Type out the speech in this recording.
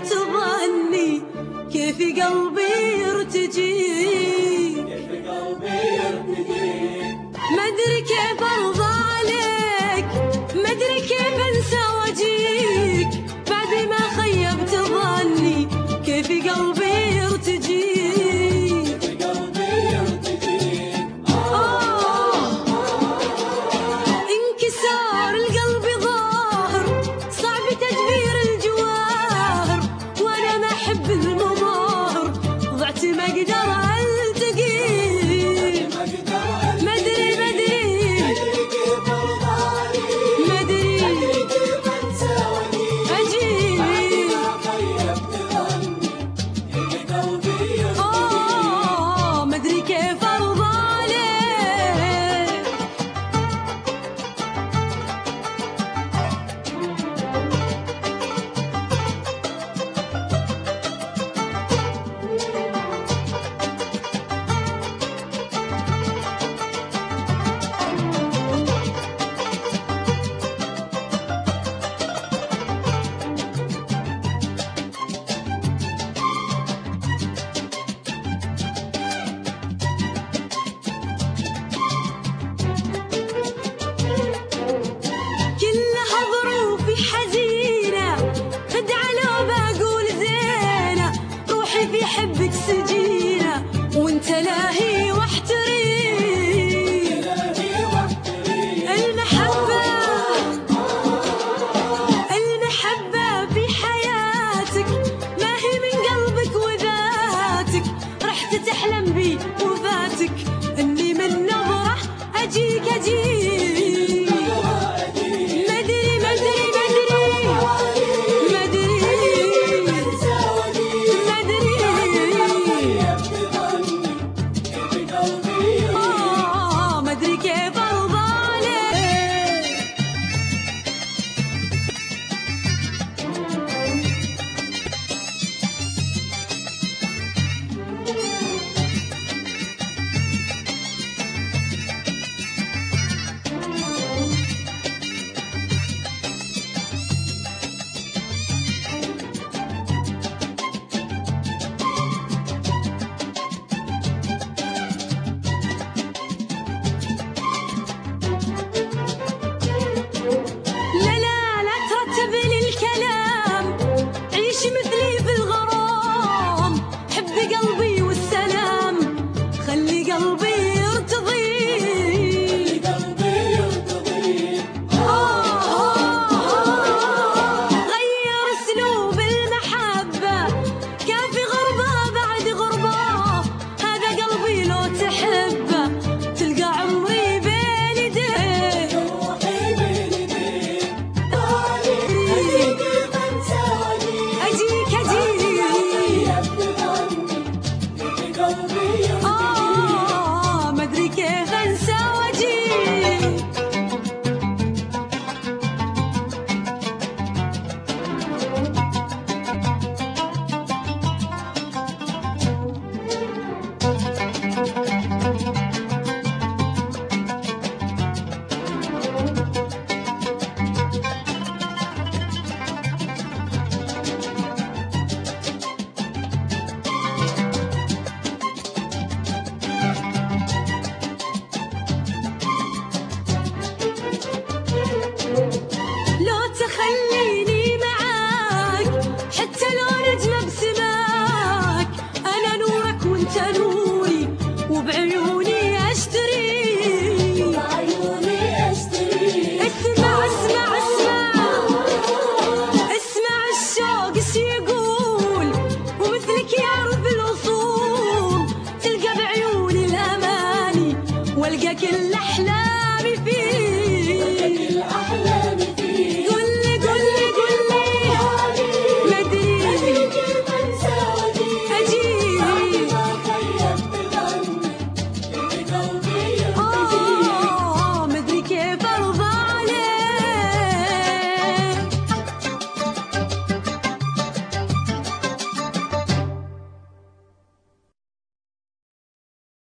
تظني كيف قلبي يرتجي ما ادري كيف ارضى عليك ما ادري كيف انسى واجيك بعد ما خيبت ظني كيف قلبي يرتجي انكسار القلب ظاهر صعب تدبير الجواهر وانا ما احب المظاهر ضعت ما اقدر التقي ما ادري ما ادري ما ادري اجيك ما ادري كيف ارضى عليك كلها ظروفي حزينة خدعة لو بقول زينة روحي في حبك سجينة وانت لاهي واحتري المحبة في حياتك ما هي من قلبك وذاتك رحت تحلم بي وفاتك اني من نظرة اجيك